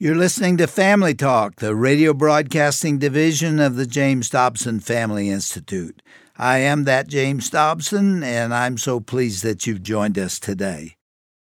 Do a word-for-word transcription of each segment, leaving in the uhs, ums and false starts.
You're listening to Family Talk, the radio broadcasting division of the James Dobson Family Institute. I am that James Dobson, and I'm so pleased that you've joined us today.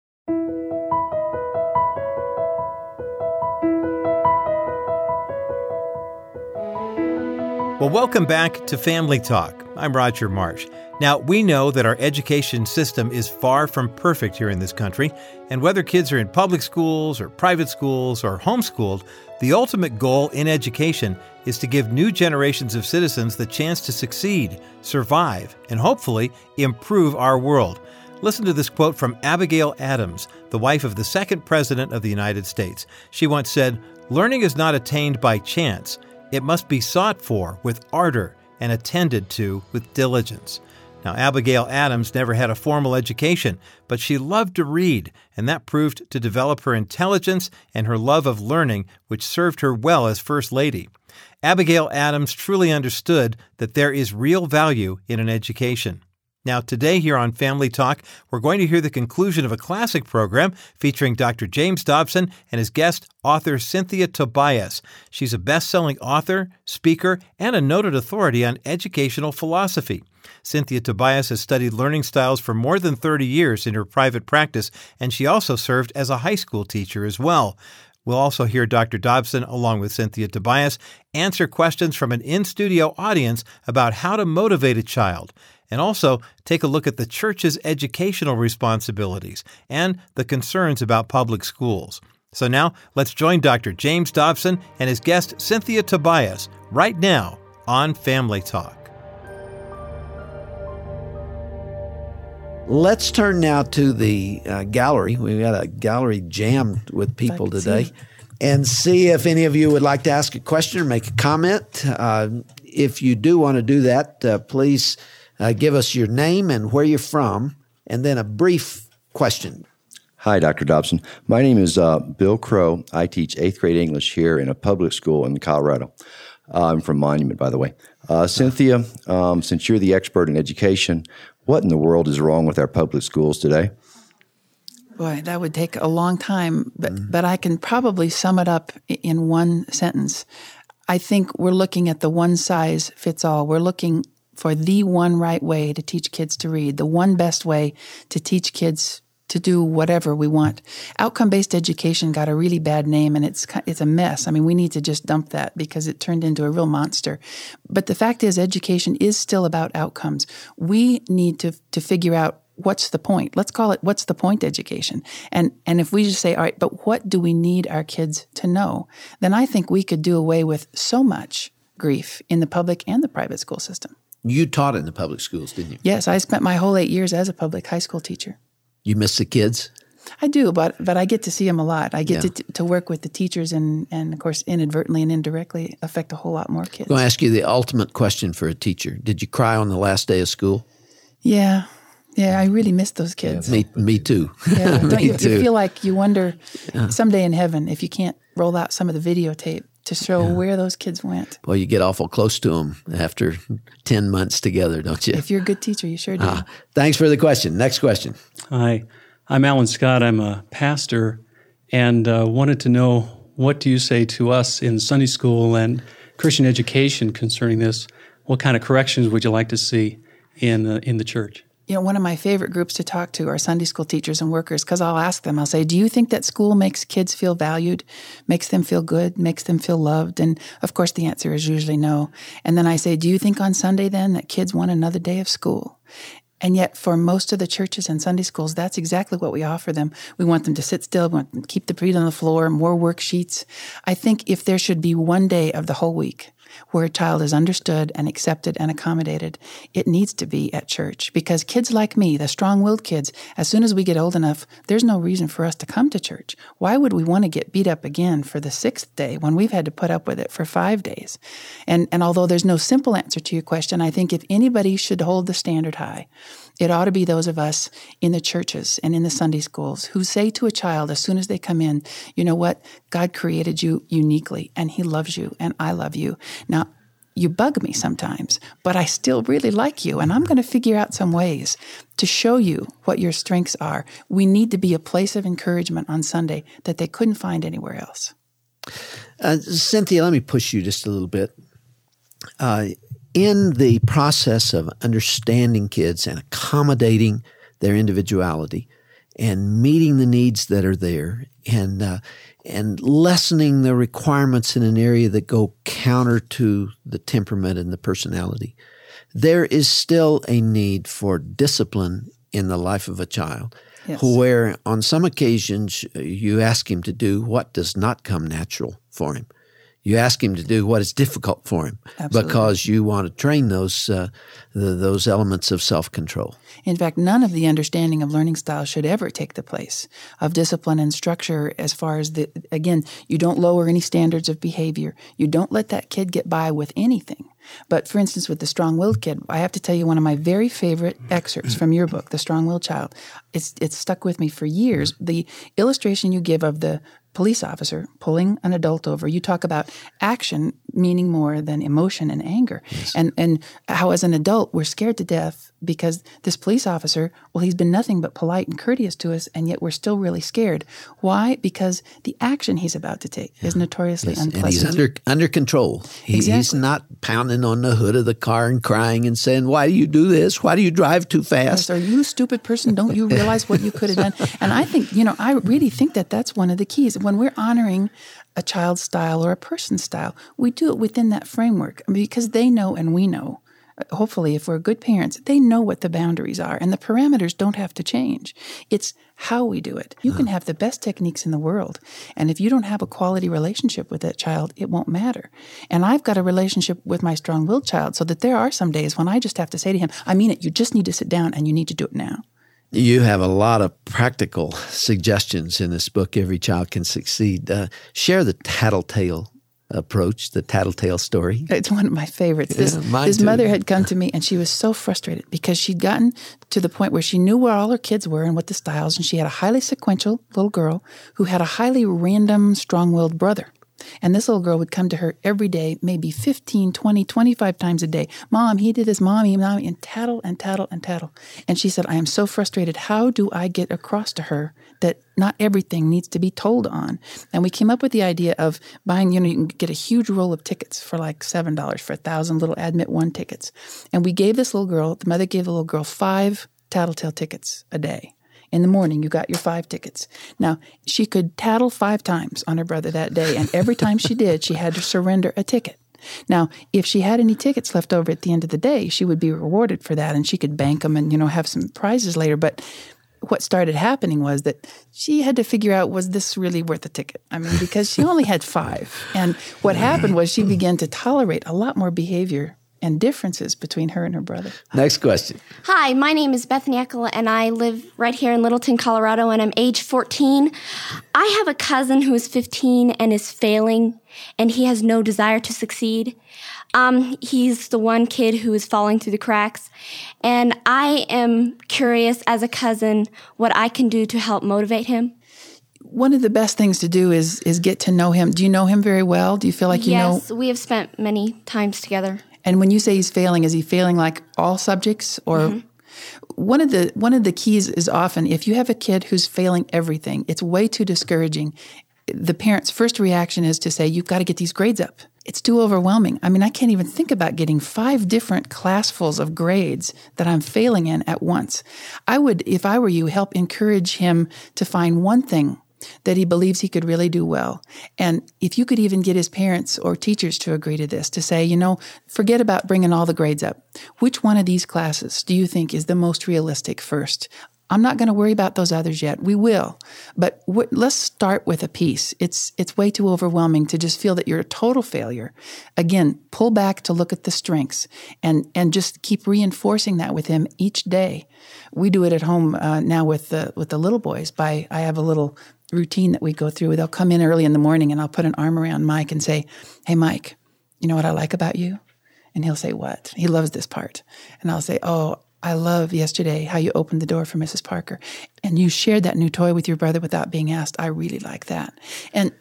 Well, welcome back to Family Talk. I'm Roger Marsh. Now, we know that our education system is far from perfect here in this country, and whether kids are in public schools or private schools or homeschooled, the ultimate goal in education is to give new generations of citizens the chance to succeed, survive, and hopefully improve our world. Listen to this quote from Abigail Adams, the wife of the second President of the United States. She once said, "Learning is not attained by chance. It must be sought for with ardor and attended to with diligence." Now, Abigail Adams never had a formal education, but she loved to read, and that proved to develop her intelligence and her love of learning, which served her well as First Lady. Abigail Adams truly understood that there is real value in an education. Now, today here on Family Talk, we're going to hear the conclusion of a classic program featuring Doctor James Dobson and his guest, author Cynthia Tobias. She's a best-selling author, speaker, and a noted authority on educational philosophy. Cynthia Tobias has studied learning styles for more than thirty years in her private practice, and she also served as a high school teacher as well. We'll also hear Doctor Dobson, along with Cynthia Tobias, answer questions from an in-studio audience about how to motivate a child, and also take a look at the church's educational responsibilities and the concerns about public schools. So now, let's join Doctor James Dobson and his guest, Cynthia Tobias, right now on Family Talk. Let's turn now to the uh, gallery. We've got a gallery jammed with people today. See. And see if any of you would like to ask a question or make a comment. Uh, if you do want to do that, uh, please uh, give us your name and where you're from, and then a brief question. Hi, Doctor Dobson. My name is uh, Bill Crow. I teach eighth grade English here in a public school in Colorado. Uh, I'm from Monument, by the way. Uh, Cynthia, um, since you're the expert in education, what in the world is wrong with our public schools today? Boy, that would take a long time, but, mm. but I can probably sum it up in one sentence. I think we're looking at the one size fits all. We're looking for the one right way to teach kids to read, the one best way to teach kids to do whatever we want. Outcome-based education got a really bad name, and it's it's a mess. I mean, we need to just dump that because it turned into a real monster. But the fact is, education is still about outcomes. We need to to figure out what's the point. Let's call it what's the point education. And and if we just say, all right, but what do we need our kids to know? Then I think we could do away with so much grief in the public and the private school system. You taught in the public schools, didn't you? Yes, I spent my whole eight years as a public high school teacher. You miss the kids? I do, but but I get to see them a lot. I get Yeah. to to work with the teachers and, and, of course, inadvertently and indirectly affect a whole lot more kids. I'm going to ask you the ultimate question for a teacher. Did you cry on the last day of school? Yeah. Yeah, I really miss those kids. Me, me too. Yeah, don't Me you, too. you feel like you wonder someday in heaven if you can't roll out some of the videotape to show Yeah. where those kids went. Well, you get awful close to them after ten months together, don't you? If you're a good teacher, you sure do. Ah, thanks for the question. Next question. Hi, I'm Alan Scott. I'm a pastor and uh, wanted to know, what do you say to us in Sunday school and Christian education concerning this? What kind of corrections would you like to see in uh, in the church? You know, one of my favorite groups to talk to are Sunday school teachers and workers, because I'll ask them, I'll say, do you think that school makes kids feel valued, makes them feel good, makes them feel loved? And, of course, the answer is usually no. And then I say, do you think on Sunday, then, that kids want another day of school? And yet, for most of the churches and Sunday schools, that's exactly what we offer them. We want them to sit still, we want them to keep the feet on the floor, more worksheets. I think if there should be one day of the whole week where a child is understood and accepted and accommodated, it needs to be at church. Because kids like me, the strong-willed kids, as soon as we get old enough, there's no reason for us to come to church. Why would we want to get beat up again for the sixth day when we've had to put up with it for five days? And, and although there's no simple answer to your question, I think if anybody should hold the standard high, it ought to be those of us in the churches and in the Sunday schools who say to a child as soon as they come in, you know what, God created you uniquely and He loves you and I love you. Now, you bug me sometimes, but I still really like you, and I'm going to figure out some ways to show you what your strengths are. We need to be a place of encouragement on Sunday that they couldn't find anywhere else. Uh, Cynthia, let me push you just a little bit. Uh, in the process of understanding kids and accommodating their individuality and meeting the needs that are there and uh, and lessening the requirements in an area that go counter to the temperament and the personality, there is still a need for discipline in the life of a child. Yes. Where on some occasions you ask him to do what does not come natural for him. You ask him to do what is difficult for him. Absolutely. Because you want to train those uh, the, those elements of self-control. In fact, none of the understanding of learning styles should ever take the place of discipline and structure as far as the, again, you don't lower any standards of behavior. You don't let that kid get by with anything. But for instance, with the strong-willed kid, I have to tell you one of my very favorite excerpts from your book, The Strong-Willed Child. It's it's stuck with me for years. The illustration you give of the police officer pulling an adult over, you talk about action meaning more than emotion and anger. Yes. And and how as an adult we're scared to death because this police officer, well, he's been nothing but polite and courteous to us, and yet we're still really scared. Why? Because the action he's about to take yeah. is notoriously yes. unpleasant. And he's under under control. He, exactly. He's not pounding on the hood of the car and crying and saying, why do you do this? Why do you drive too fast? Yes, are you a stupid person? Don't you realize what you could have done? And I think, you know, I really think that that's one of the keys. When we're honoring a child's style or a person's style, we do it within that framework because they know and we know. Hopefully, if we're good parents, they know what the boundaries are, and the parameters don't have to change. It's how we do it. You can have the best techniques in the world, and if you don't have a quality relationship with that child, it won't matter. And I've got a relationship with my strong-willed child so that there are some days when I just have to say to him, I mean it, you just need to sit down and you need to do it now. You have a lot of practical suggestions in this book, Every Child Can Succeed. Uh, share the tattletale approach, the tattletale story. It's one of my favorites. This, yeah, this too. mother had come to me and she was so frustrated because she'd gotten to the point where she knew where all her kids were and what the styles, and she had a highly sequential little girl who had a highly random, strong-willed brother. And this little girl would come to her every day, maybe fifteen, twenty, twenty-five times a day. Mom, he did this, Mommy, Mommy, and tattle and tattle and tattle. And she said, I am so frustrated. How do I get across to her that not everything needs to be told on? And we came up with the idea of buying, you know, you can get a huge roll of tickets for like seven dollars for a thousand little Admit One tickets. And we gave this little girl, the mother gave the little girl five tattletale tickets a day. In the morning, you got your five tickets. Now, she could tattle five times on her brother that day, and every time she did, she had to surrender a ticket. Now, if she had any tickets left over at the end of the day, she would be rewarded for that, and she could bank them and, you know, have some prizes later. But what started happening was that she had to figure out, was this really worth a ticket? I mean, because she only had five. And what happened was she began to tolerate a lot more behavior and differences between her and her brother. Next question. Hi, my name is Bethany Eckel, and I live right here in Littleton, Colorado, and I'm age fourteen. I have a cousin who is fifteen and is failing, and he has no desire to succeed. Um, he's the one kid who is falling through the cracks, and I am curious as a cousin what I can do to help motivate him. One of the best things to do is is get to know him. Do you know him very well? Do you feel like you yes, know? Yes, we have spent many times together. And when you say he's failing, is he failing like all subjects? Or mm-hmm. one of the one of the keys is often if you have a kid who's failing everything, it's way too discouraging. The parent's first reaction is to say, you've got to get these grades up. It's too overwhelming. I mean, I can't even think about getting five different classfuls of grades that I'm failing in at once. I would, if I were you, help encourage him to find one thing that he believes he could really do well. And if you could even get his parents or teachers to agree to this, to say, you know, forget about bringing all the grades up. Which one of these classes do you think is the most realistic first? I'm not going to worry about those others yet. We will. But w- let's start with a piece. It's it's way too overwhelming to just feel that you're a total failure. Again, pull back to look at the strengths and, and just keep reinforcing that with him each day. We do it at home uh, now with the, with the little boys. By I have a little routine that we go through. They'll come in early in the morning and I'll put an arm around Mike and say, hey, Mike, you know what I like about you? And he'll say, what? He loves this part. And I'll say, oh, I love yesterday how you opened the door for Missus Parker and you shared that new toy with your brother without being asked. I really like that. And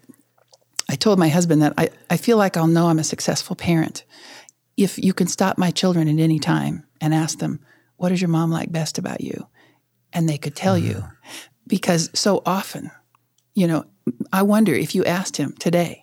I told my husband that I, I feel like I'll know I'm a successful parent if you can stop my children at any time and ask them, what does your mom like best about you? And they could tell you. Because so often, you know, I wonder if you asked him today,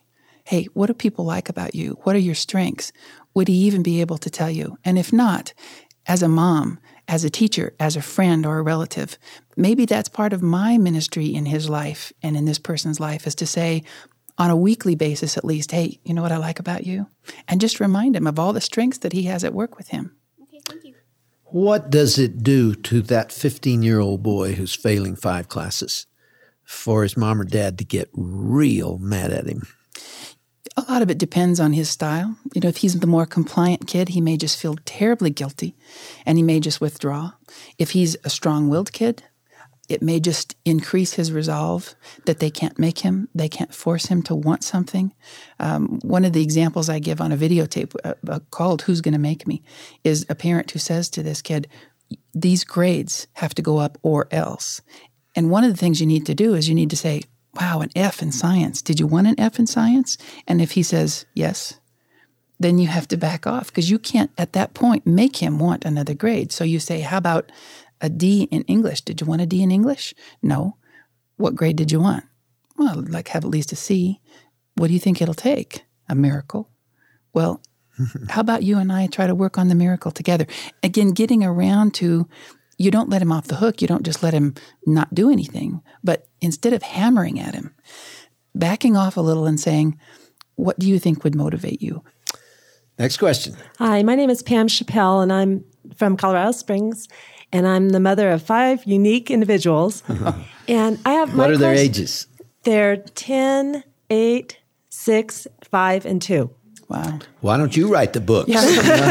hey, what do people like about you? What are your strengths? Would he even be able to tell you? And if not, as a mom, as a teacher, as a friend or a relative, maybe that's part of my ministry in his life and in this person's life, is to say, on a weekly basis at least, hey, you know what I like about you? And just remind him of all the strengths that he has at work with him. Okay, thank you. What does it do to that fifteen-year-old boy who's failing five classes for his mom or dad to get real mad at him? A lot of it depends on his style. You know, if he's the more compliant kid, he may just feel terribly guilty and he may just withdraw. If he's a strong-willed kid, it may just increase his resolve that they can't make him, they can't force him to want something. Um, one of the examples I give on a videotape uh, uh, called Who's Gonna Make Me is a parent who says to this kid, these grades have to go up or else. And one of the things you need to do is you need to say, wow, an F in science. Did you want an F in science? And if he says yes, then you have to back off because you can't at that point make him want another grade. So you say, how about a D in English? Did you want a D in English? No. What grade did you want? Well, I'd like have at least a C. What do you think it'll take? A miracle? Well, how about you and I try to work on the miracle together? Again, getting around to, you don't let him off the hook. You don't just let him not do anything. But instead of hammering at him, backing off a little and saying, what do you think would motivate you? Next question. Hi, my name is Pam Chappelle, and I'm from Colorado Springs. And I'm the mother of five unique individuals. And I have my What are their question- ages? They're ten, eight, six, five, and two. Wow. Why don't you write the book? No,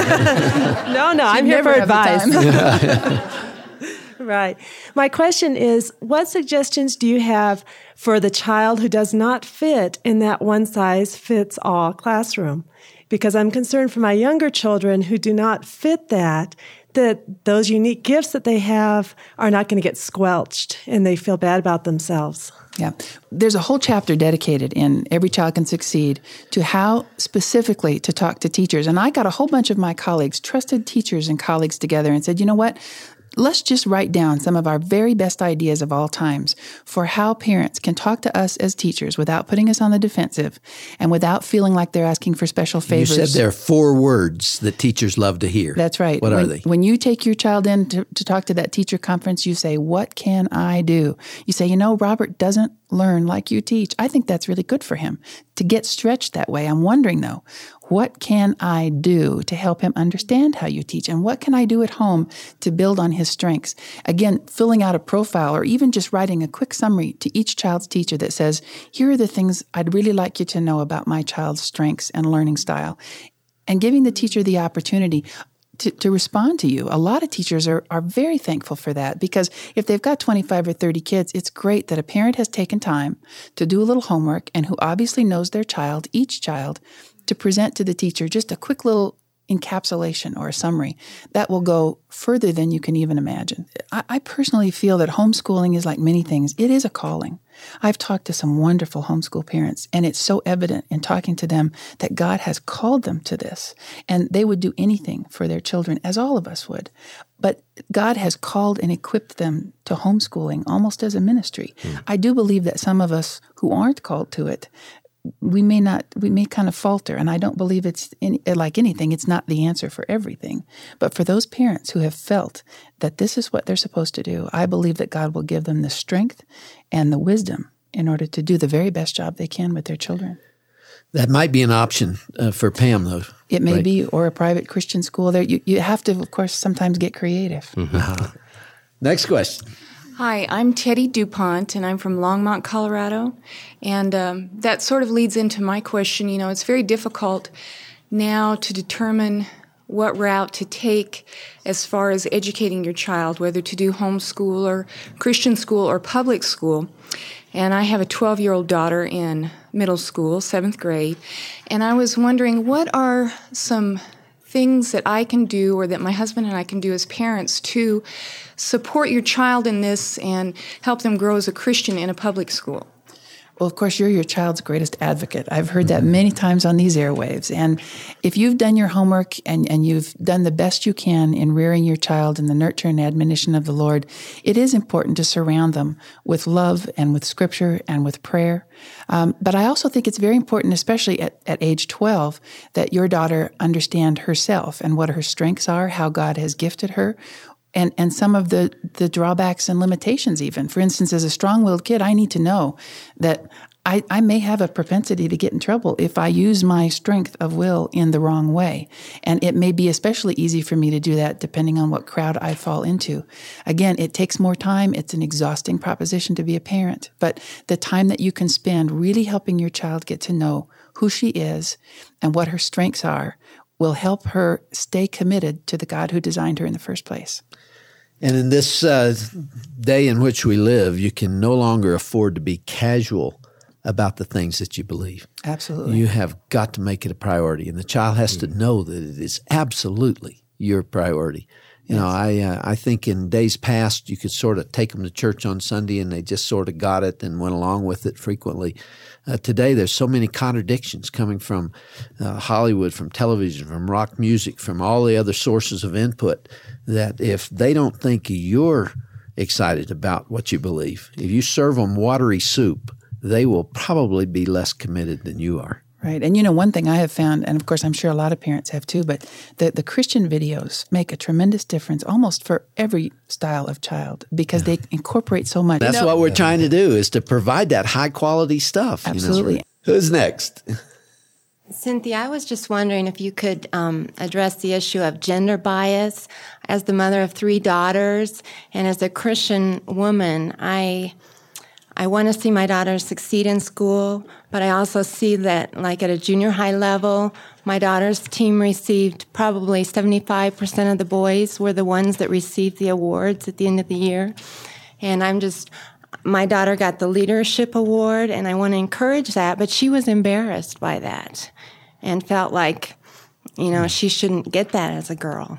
no, I'm here never for have the advice. Right. My question is, what suggestions do you have for the child who does not fit in that one-size-fits-all classroom? Because I'm concerned for my younger children who do not fit that, that those unique gifts that they have are not going to get squelched and they feel bad about themselves. Yeah. There's a whole chapter dedicated in Every Child Can Succeed to how specifically to talk to teachers. And I got a whole bunch of my colleagues, trusted teachers and colleagues together and said, you know what? Let's just write down some of our very best ideas of all times for how parents can talk to us as teachers without putting us on the defensive and without feeling like they're asking for special favors. You said there are four words that teachers love to hear. That's right. What when, are they? When you take your child in to, to talk to that teacher conference, you say, what can I do? You say, you know, Robert doesn't learn like you teach. I think that's really good for him to get stretched that way. I'm wondering, though, what can I do to help him understand how you teach? And what can I do at home to build on his strengths? Again, filling out a profile or even just writing a quick summary to each child's teacher that says, here are the things I'd really like you to know about my child's strengths and learning style. And giving the teacher the opportunity To, to respond to you. A lot of teachers are, are very thankful for that because if they've got twenty-five or thirty kids, it's great that a parent has taken time to do a little homework and who obviously knows their child, each child, to present to the teacher just a quick little encapsulation or a summary that will go further than you can even imagine. I, I personally feel that homeschooling is like many things. It is a calling. I've talked to some wonderful homeschool parents, and it's so evident in talking to them that God has called them to this, and they would do anything for their children, as all of us would. But God has called and equipped them to homeschooling almost as a ministry. Mm. I do believe that some of us who aren't called to it, we may not, we may kind of falter, and I don't believe it's any, like anything, it's not the answer for everything. But for those parents who have felt that this is what they're supposed to do, I believe that God will give them the strength and the wisdom in order to do the very best job they can with their children. That might be an option uh, for Pam, though. It may right? be, or a private Christian school. There, you, you have to, of course, sometimes get creative. Mm-hmm. Uh-huh. Next question. Hi, I'm Teddy DuPont, and I'm from Longmont, Colorado. And um, that sort of leads into my question. You know, it's very difficult now to determine what route to take as far as educating your child, whether to do homeschool or Christian school or public school. And I have a twelve-year-old daughter in middle school, seventh grade. And I was wondering, what are some things that I can do or that my husband and I can do as parents to support your child in this and help them grow as a Christian in a public school? Well, of course, you're your child's greatest advocate. I've heard that many times on these airwaves. And if you've done your homework and, and you've done the best you can in rearing your child in the nurture and admonition of the Lord, it is important to surround them with love and with Scripture and with prayer. Um, but I also think it's very important, especially at, at age twelve, that your daughter understand herself and what her strengths are, how God has gifted her, and and some of the, the drawbacks and limitations even. For instance, as a strong-willed kid, I need to know that I, I may have a propensity to get in trouble if I use my strength of will in the wrong way. And it may be especially easy for me to do that depending on what crowd I fall into. Again, it takes more time. It's an exhausting proposition to be a parent. But the time that you can spend really helping your child get to know who she is and what her strengths are will help her stay committed to the God who designed her in the first place. And in this uh, day in which we live, you can no longer afford to be casual about the things that you believe. Absolutely. You have got to make it a priority, and the child has to know that it is absolutely your priority. You yes. know, I uh, I think in days past you could sort of take them to church on Sunday and they just sort of got it and went along with it frequently. Uh, today there's so many contradictions coming from uh, Hollywood, from television, from rock music, from all the other sources of input, that if they don't think you're excited about what you believe, if you serve them watery soup, they will probably be less committed than you are. Right. And you know, one thing I have found, and of course I'm sure a lot of parents have too, but the, the Christian videos make a tremendous difference almost for every style of child because yeah. they incorporate so much. That's you know, what we're trying to do, is to provide that high quality stuff. Absolutely. You know? Who's next? Cynthia, I was just wondering if you could um, address the issue of gender bias. As the mother of three daughters and as a Christian woman, I... I want to see my daughters succeed in school, but I also see that, like at a junior high level, my daughter's team received probably seventy-five percent of the boys were the ones that received the awards at the end of the year. And I'm just, my daughter got the leadership award, and I want to encourage that, but she was embarrassed by that and felt like, you know, she shouldn't get that as a girl.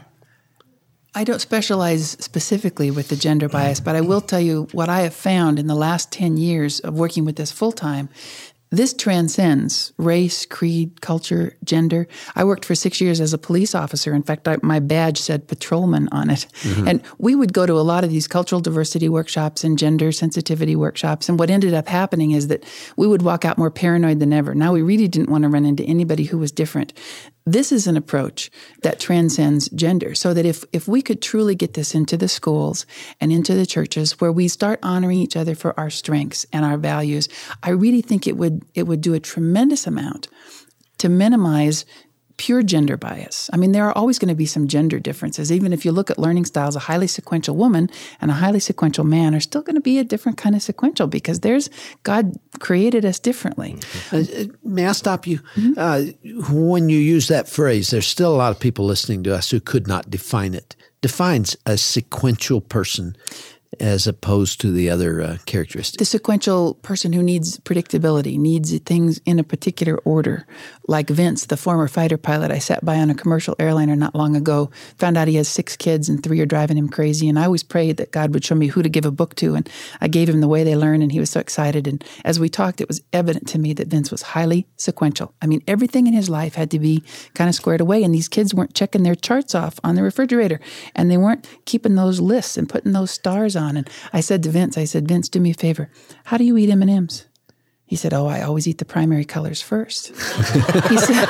I don't specialize specifically with the gender bias, but I will tell you what I have found in the last ten years of working with this full-time. This transcends race, creed, culture, gender. I worked for six years as a police officer. In fact, I, my badge said patrolman on it. Mm-hmm. And we would go to a lot of these cultural diversity workshops and gender sensitivity workshops. And what ended up happening is that we would walk out more paranoid than ever. Now, we really didn't want to run into anybody who was different. This is an approach that transcends gender, so that if, if we could truly get this into the schools and into the churches where we start honoring each other for our strengths and our values, I really think it would it would do a tremendous amount to minimize pure gender bias. I mean, there are always going to be some gender differences. Even if you look at learning styles, a highly sequential woman and a highly sequential man are still going to be a different kind of sequential because there's God created us differently. Uh, may I stop you? Mm-hmm. Uh, when you use that phrase, there's still a lot of people listening to us who could not define it. Defines a sequential person as opposed to the other uh, characteristics. The sequential person who needs predictability, needs things in a particular order. Like Vince, the former fighter pilot I sat by on a commercial airliner not long ago, found out he has six kids and three are driving him crazy. And I always prayed that God would show me who to give a book to. And I gave him The Way They Learn, and he was so excited. And as we talked, it was evident to me that Vince was highly sequential. I mean, everything in his life had to be kind of squared away. And these kids weren't checking their charts off on the refrigerator. And they weren't keeping those lists and putting those stars on. And I said to Vince, I said, Vince, do me a favor. How do you eat M and M's? He said, oh, I always eat the primary colors first. he said,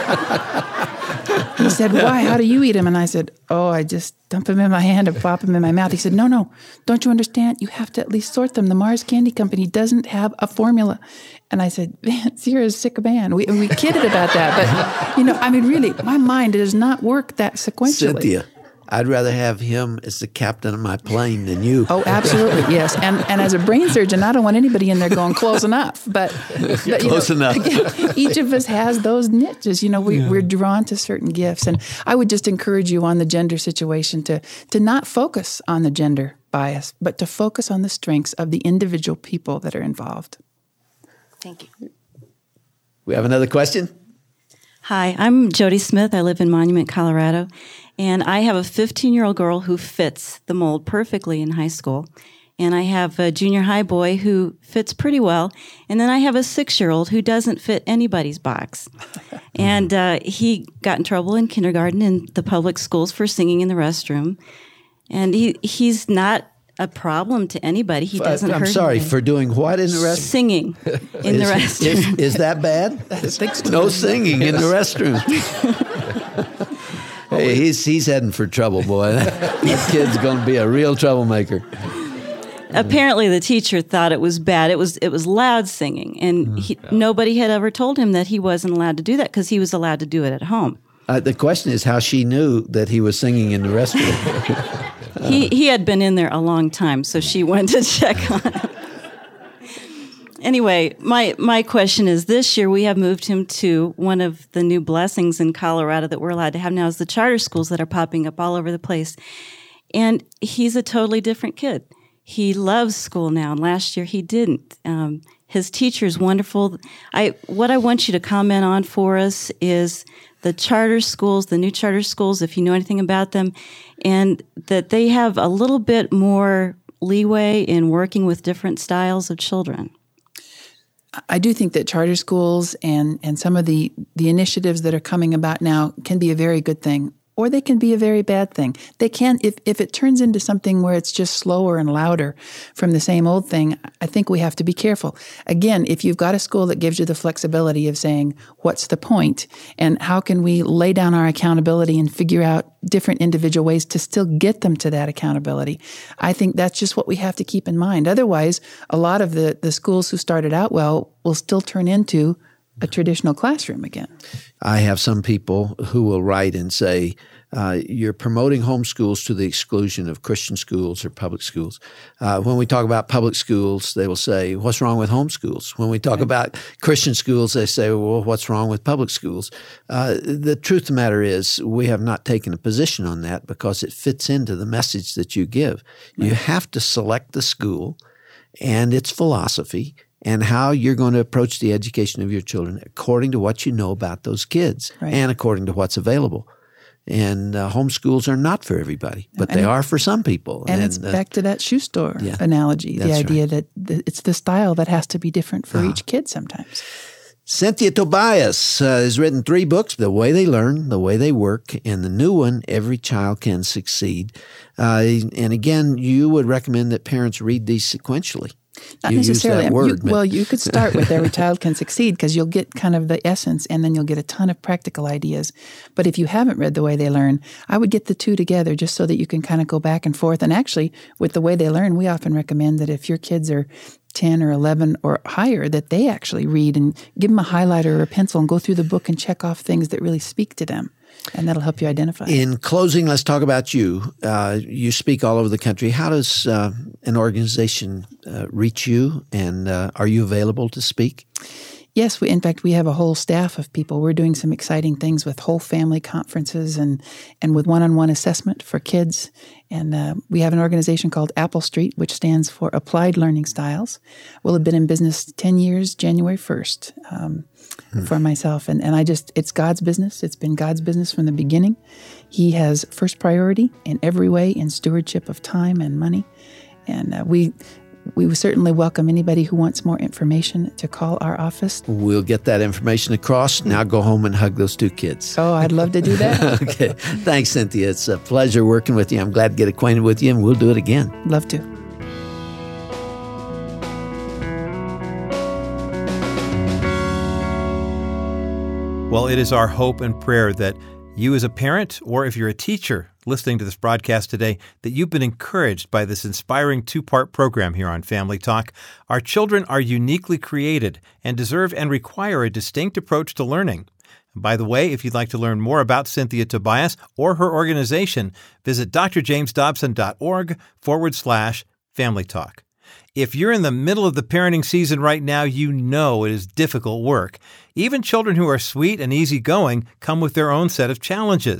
he said, why? How do you eat them? And I said, oh, I just dump them in my hand and pop them in my mouth. He said, no, no, don't you understand? You have to at least sort them. The Mars Candy Company doesn't have a formula. And I said, Vince, you're a sick man. We, we kidded about that. But, you know, I mean, really, my mind does not work that sequentially. Cynthia, I'd rather have him as the captain of my plane than you. Oh, absolutely, yes. And and as a brain surgeon, I don't want anybody in there going close enough. But, but close you know, enough. Again, each of us has those niches. You know, we, yeah. we're drawn to certain gifts. And I would just encourage you on the gender situation to to not focus on the gender bias, but to focus on the strengths of the individual people that are involved. Thank you. We have another question? Hi, I'm Jody Smith. I live in Monument, Colorado. And I have a fifteen-year-old girl who fits the mold perfectly in high school. and I have a junior high boy who fits pretty well, and then I have a six-year-old who doesn't fit anybody's box. And uh, he got in trouble in kindergarten in the public schools for singing in the restroom, and he he's not a problem to anybody. He doesn't I'm hurt sorry, anybody. for doing what in the restroom? Singing in is, the restroom. Is, is that bad? No singing in the restroom. Hey, he's he's heading for trouble, boy. That kid's going to be a real troublemaker. Apparently, the teacher thought it was bad. It was it was loud singing, and he, nobody had ever told him that he wasn't allowed to do that because he was allowed to do it at home. Uh, the question is how she knew that he was singing in the restroom. he he had been in there a long time, so she went to check on him. Anyway, my, my question is, this year we have moved him to one of the new blessings in Colorado that we're allowed to have now is the charter schools that are popping up all over the place. And he's a totally different kid. He loves school now, and last year he didn't. Um, his teacher's wonderful. I what I want you to comment on for us is the charter schools, the new charter schools, if you know anything about them, and that they have a little bit more leeway in working with different styles of children. I do think that charter schools and, and some of the, the initiatives that are coming about now can be a very good thing, or they can be a very bad thing. They can, if, if it turns into something where it's just slower and louder from the same old thing, I think we have to be careful. Again, if you've got a school that gives you the flexibility of saying, what's the point, and how can we lay down our accountability and figure out different individual ways to still get them to that accountability, I think that's just what we have to keep in mind. Otherwise, a lot of the, the schools who started out well will still turn into a traditional classroom again. I have some people who will write and say, uh, you're promoting homeschools to the exclusion of Christian schools or public schools. Uh, when we talk about public schools, they will say, what's wrong with homeschools? When we talk right. about Christian schools, they say, well, what's wrong with public schools? Uh, the truth of the matter is we have not taken a position on that because it fits into the message that you give. Right. You have to select the school and its philosophy and how you're going to approach the education of your children according to what you know about those kids right. and according to what's available. And uh, homeschools are not for everybody, but and they it, are for some people. And, and it's uh, back to that shoe store yeah, analogy, the idea right. that the, it's the style that has to be different for uh-huh. each kid sometimes. Cynthia Tobias uh, has written three books, The Way They Learn, The Way They Work, and the new one, Every Child Can Succeed. Uh, and again, you would recommend that parents read these sequentially. Not you necessarily. Use that word, you, well, you could start with Every Child Can Succeed because you'll get kind of the essence and then you'll get a ton of practical ideas. But if you haven't read The Way They Learn, I would get the two together just so that you can kind of go back and forth. And actually, with The Way They Learn, we often recommend that if your kids are ten or eleven or higher, that they actually read and give them a highlighter or a pencil and go through the book and check off things that really speak to them. And that'll help you identify. In closing, let's talk about you. Uh, you speak all over the country. How does uh, an organization uh, reach you, and uh, are you available to speak? Yes, we, in fact, we have a whole staff of people. We're doing some exciting things with whole family conferences and, and with one-on-one assessment for kids. And uh, we have an organization called Apple Street, which stands for Applied Learning Styles. We'll have been in business ten years, January first, um, hmm. for myself. And, and I just, it's God's business. It's been God's business from the beginning. He has first priority in every way in stewardship of time and money. And uh, we... We would certainly welcome anybody who wants more information to call our office. We'll get that information across. Now go home and hug those two kids. Oh, I'd love to do that. Okay. Thanks, Cynthia. It's a pleasure working with you. I'm glad to get acquainted with you, and we'll do it again. Love to. Well, it is our hope and prayer that you as a parent, or if you're a teacher listening to this broadcast today, that you've been encouraged by this inspiring two-part program here on Family Talk. Our children are uniquely created and deserve and require a distinct approach to learning. By the way, if you'd like to learn more about Cynthia Tobias or her organization, visit drjamesdobson.org forward slash Family Talk. If you're in the middle of the parenting season right now, you know it is difficult work. Even children who are sweet and easygoing come with their own set of challenges.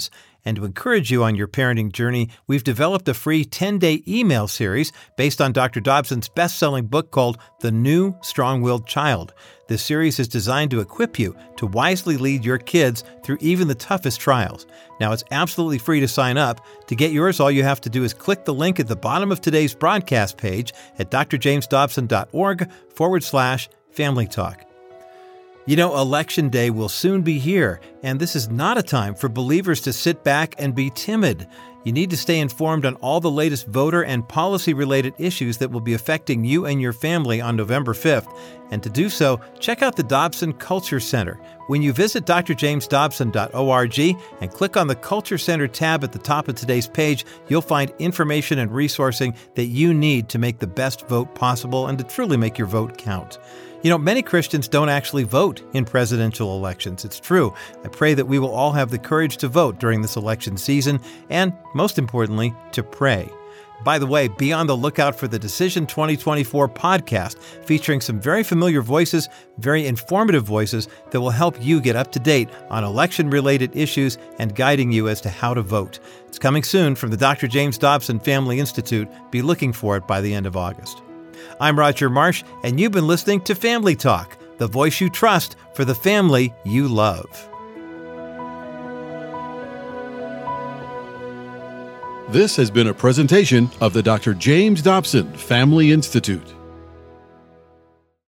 And to encourage you on your parenting journey, we've developed a free ten-day email series based on Doctor Dobson's best-selling book called The New Strong-Willed Child. This series is designed to equip you to wisely lead your kids through even the toughest trials. Now, it's absolutely free to sign up. To get yours, all you have to do is click the link at the bottom of today's broadcast page at drjamesdobson.org forward slash family talk. You know, Election Day will soon be here, and this is not a time for believers to sit back and be timid. You need to stay informed on all the latest voter and policy-related issues that will be affecting you and your family on November fifth. And to do so, check out the Dobson Culture Center. When you visit d r james dobson dot org and click on the Culture Center tab at the top of today's page, you'll find information and resourcing that you need to make the best vote possible and to truly make your vote count. You know, many Christians don't actually vote in presidential elections. It's true. I pray that we will all have the courage to vote during this election season and, most importantly, to pray. By the way, be on the lookout for the Decision twenty twenty-four podcast featuring some very familiar voices, very informative voices that will help you get up to date on election-related issues and guiding you as to how to vote. It's coming soon from the Doctor James Dobson Family Institute. Be looking for it by the end of August. I'm Roger Marsh, and you've been listening to Family Talk, the voice you trust for the family you love. This has been a presentation of the Doctor James Dobson Family Institute.